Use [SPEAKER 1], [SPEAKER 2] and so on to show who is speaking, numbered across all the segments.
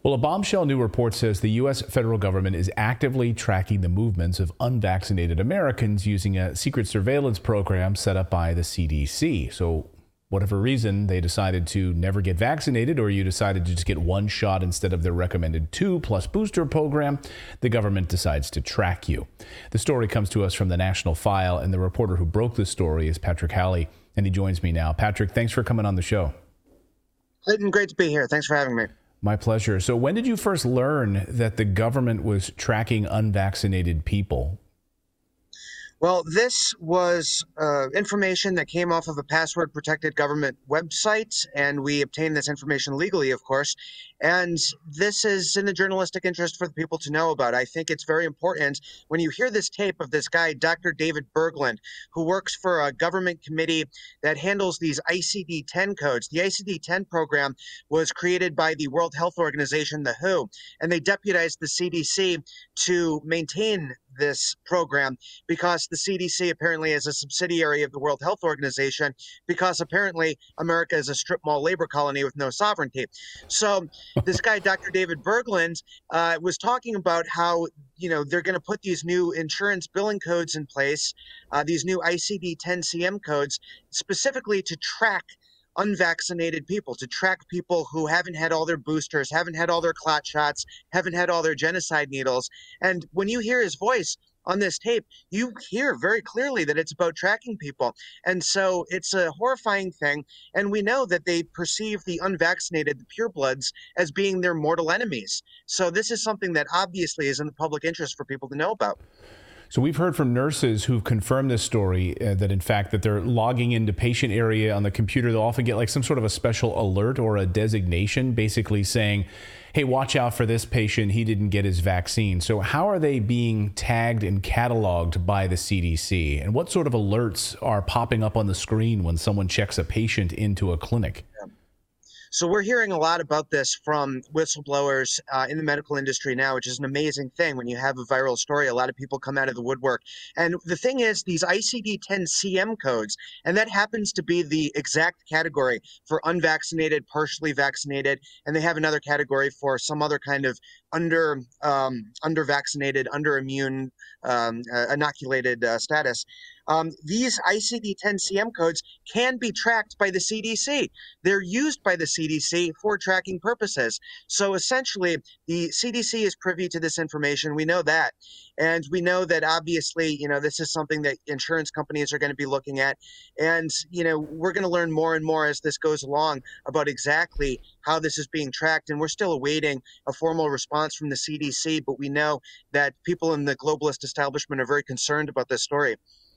[SPEAKER 1] Well, a bombshell new report says the U.S. federal government is actively tracking the movements of unvaccinated Americans using a secret surveillance program set up by the CDC. So, whatever reason they decided to never get vaccinated, or you decided to just get one shot instead of their recommended 2 plus booster program, the government decides to track you. The story comes to us from the National File, and the reporter who broke this story is Patrick Halley, and he joins me now. Patrick, thanks for coming on the show.
[SPEAKER 2] Clayton, great to be here. Thanks for having me.
[SPEAKER 1] My pleasure. So when did you first learn that the government was tracking unvaccinated people?
[SPEAKER 2] Well, this was information that came off of a password-protected government website, and we obtained this information legally, of course. And this is in the journalistic interest for the people to know about. I think it's very important when you hear this tape of this guy, Dr. David Bergland, who works for a government committee that handles these ICD-10 codes. The ICD-10 program was created by the World Health Organization, the WHO, and they deputized the CDC to maintain this program because the CDC apparently is a subsidiary of the World Health Organization, because apparently America is a strip mall labor colony with no sovereignty. So this guy, Dr. David Bergland, was talking about how, they're going to put these new insurance billing codes in place, these new ICD-10-CM codes, specifically to track unvaccinated people, to track people who haven't had all their boosters, haven't had all their clot shots, haven't had all their genocide needles. And when you hear his voice on this tape, you hear very clearly that it's about tracking people. And so it's a horrifying thing. And we know that they perceive the unvaccinated, the purebloods, as being their mortal enemies. So this is something that obviously is in the public interest for people to know about.
[SPEAKER 1] So we've heard from nurses who've confirmed this story, that in fact that they're logging into patient area on the computer. They'll often get like some sort of a special alert or a designation basically saying, hey, watch out for this patient. He didn't get his vaccine. So how are they being tagged and cataloged by the CDC? And what sort of alerts are popping up on the screen when someone checks a patient into a clinic?
[SPEAKER 2] So we're hearing a lot about this from whistleblowers in the medical industry now, which is an amazing thing. When you have a viral story, a lot of people come out of the woodwork. And the thing is, these ICD-10-CM codes, and that happens to be the exact category for unvaccinated, partially vaccinated, and they have another category for some other kind of under-vaccinated, under-immune, inoculated status. These ICD-10-CM codes can be tracked by the CDC. They're used by the CDC for tracking purposes. So essentially, the CDC is privy to this information. We know that. And we know that obviously, this is something that insurance companies are going to be looking at. And, we're going to learn more and more as this goes along about exactly how this is being tracked. And we're still awaiting a formal response from the CDC. But we know that people in the globalist establishment are very concerned about this story.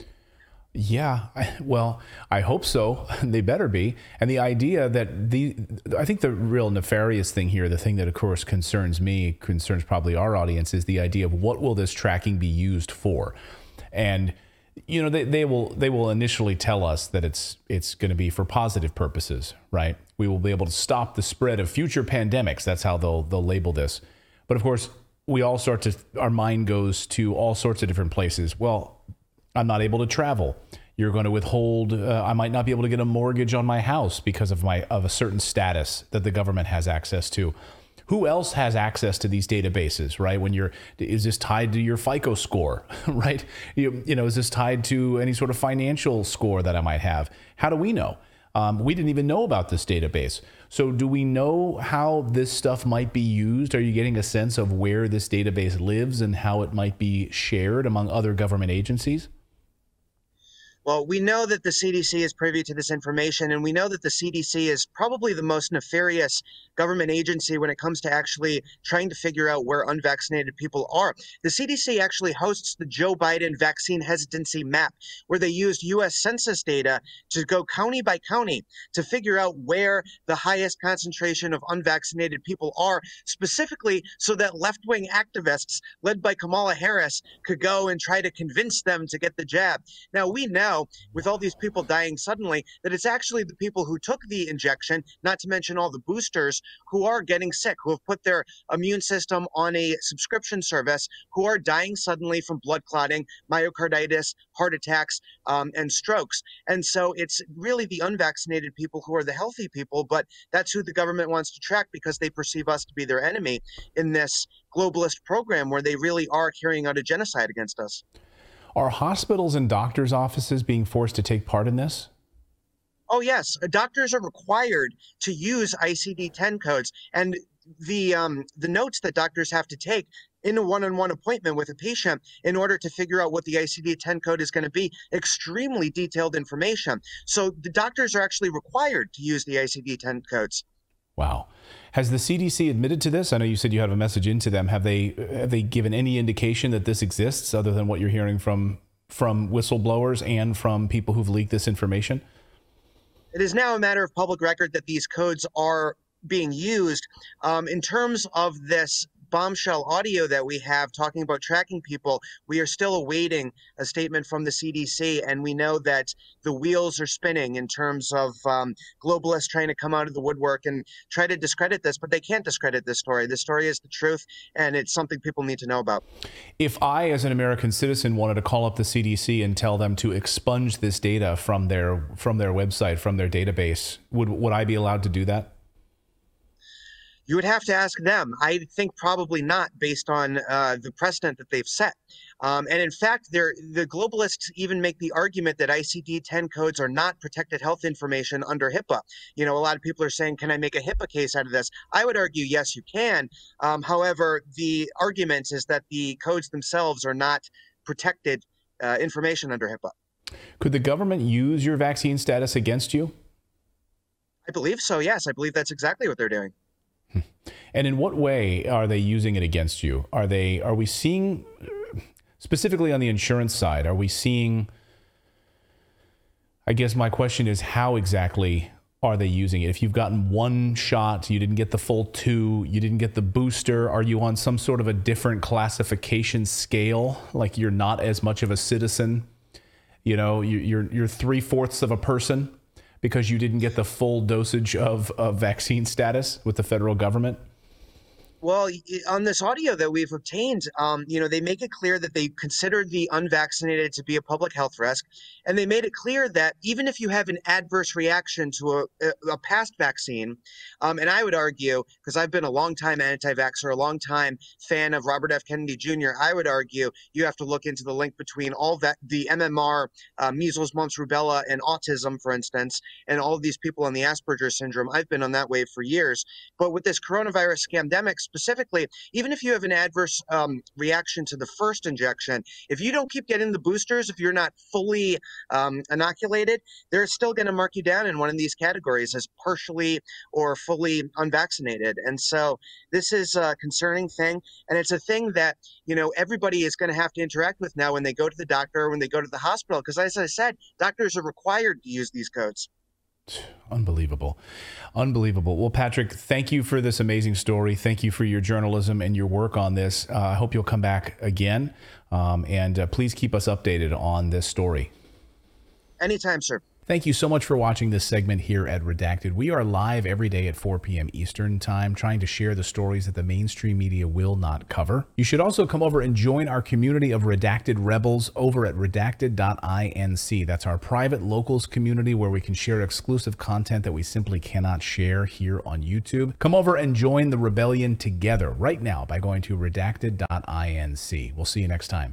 [SPEAKER 1] Yeah, well, I hope so. They better be. And the idea that I think the real nefarious thing here, the thing that of course concerns me, concerns probably our audience, is the idea of what will this tracking be used for? And they will initially tell us that it's going to be for positive purposes, right? We will be able to stop the spread of future pandemics. That's how they'll label this. But of course, our mind goes to all sorts of different places. Well, I'm not able to travel. You're going to withhold, I might not be able to get a mortgage on my house because of a certain status that the government has access to. Who else has access to these databases, right? Is this tied to your FICO score, right? Is this tied to any sort of financial score that I might have? How do we know? We didn't even know about this database. So do we know how this stuff might be used? Are you getting a sense of where this database lives and how it might be shared among other government agencies?
[SPEAKER 2] Well, we know that the CDC is privy to this information, and we know that the CDC is probably the most nefarious government agency when it comes to actually trying to figure out where unvaccinated people are. The CDC actually hosts the Joe Biden vaccine hesitancy map, where they used U.S. Census data to go county by county to figure out where the highest concentration of unvaccinated people are, specifically so that left-wing activists led by Kamala Harris could go and try to convince them to get the jab. Now, we know know, with all these people dying suddenly, that it's actually the people who took the injection, not to mention all the boosters, who are getting sick, who have put their immune system on a subscription service, who are dying suddenly from blood clotting, myocarditis, heart attacks, and strokes. And so it's really the unvaccinated people who are the healthy people, but that's who the government wants to track because they perceive us to be their enemy in this globalist program where they really are carrying out a genocide against us.
[SPEAKER 1] Are hospitals and doctors' offices being forced to take part in this?
[SPEAKER 2] Oh, yes. Doctors are required to use ICD-10 codes. And the notes that doctors have to take in a one-on-one appointment with a patient in order to figure out what the ICD-10 code is going to be, extremely detailed information. So the doctors are actually required to use the ICD-10 codes.
[SPEAKER 1] Wow. Has the CDC admitted to this? I know you said you had a message into them. Have they given any indication that this exists other than what you're hearing from whistleblowers and from people who've leaked this information?
[SPEAKER 2] It is now a matter of public record that these codes are being used. In terms of this bombshell audio that we have talking about tracking people, we are still awaiting a statement from the CDC, and we know that the wheels are spinning in terms of globalists trying to come out of the woodwork and try to discredit this, but they can't discredit this story. This story is the truth, and it's something people need to know about.
[SPEAKER 1] If I, as an American citizen, wanted to call up the CDC and tell them to expunge this data from their website, from their database, would I be allowed to do that?
[SPEAKER 2] You would have to ask them. I think probably not, based on the precedent that they've set. And in fact, the globalists even make the argument that ICD-10 codes are not protected health information under HIPAA. You know, a lot of people are saying, can I make a HIPAA case out of this? I would argue, yes, you can. However, the argument is that the codes themselves are not protected information under HIPAA.
[SPEAKER 1] Could the government use your vaccine status against you?
[SPEAKER 2] I believe so, yes. I believe that's exactly what they're doing.
[SPEAKER 1] And in what way are they using it against you? Are we seeing, specifically on the insurance side, are we seeing, I guess my question is, how exactly are they using it? If you've gotten one shot, you didn't get the full two, you didn't get the booster, are you on some sort of a different classification scale? Like you're not as much of a citizen? You know, you're 3/4 of a person because you didn't get the full dosage of vaccine status with the federal government?
[SPEAKER 2] Well, on this audio that we've obtained, they make it clear that they considered the unvaccinated to be a public health risk. And they made it clear that even if you have an adverse reaction to a past vaccine, and I would argue, because I've been a long-time anti-vaxxer, a long-time fan of Robert F. Kennedy Jr., I would argue you have to look into the link between all that, the MMR, measles, mumps, rubella, and autism, for instance, and all of these people on the Asperger's syndrome. I've been on that wave for years. But with this coronavirus scamdemic, specifically, even if you have an adverse reaction to the first injection, if you don't keep getting the boosters, if you're not fully inoculated, they're still going to mark you down in one of these categories as partially or fully unvaccinated. And so this is a concerning thing. And it's a thing that, everybody is going to have to interact with now when they go to the doctor or when they go to the hospital. Because as I said, doctors are required to use these codes.
[SPEAKER 1] Unbelievable. Unbelievable. Well, Patrick, thank you for this amazing story. Thank you for your journalism and your work on this. I hope you'll come back again. And please keep us updated on this story.
[SPEAKER 2] Anytime, sir.
[SPEAKER 1] Thank you so much for watching this segment here at Redacted. We are live every day at 4 p.m. Eastern Time, trying to share the stories that the mainstream media will not cover. You should also come over and join our community of Redacted Rebels over at redacted.inc. That's our private locals community where we can share exclusive content that we simply cannot share here on YouTube. Come over and join the rebellion together right now by going to redacted.inc. We'll see you next time.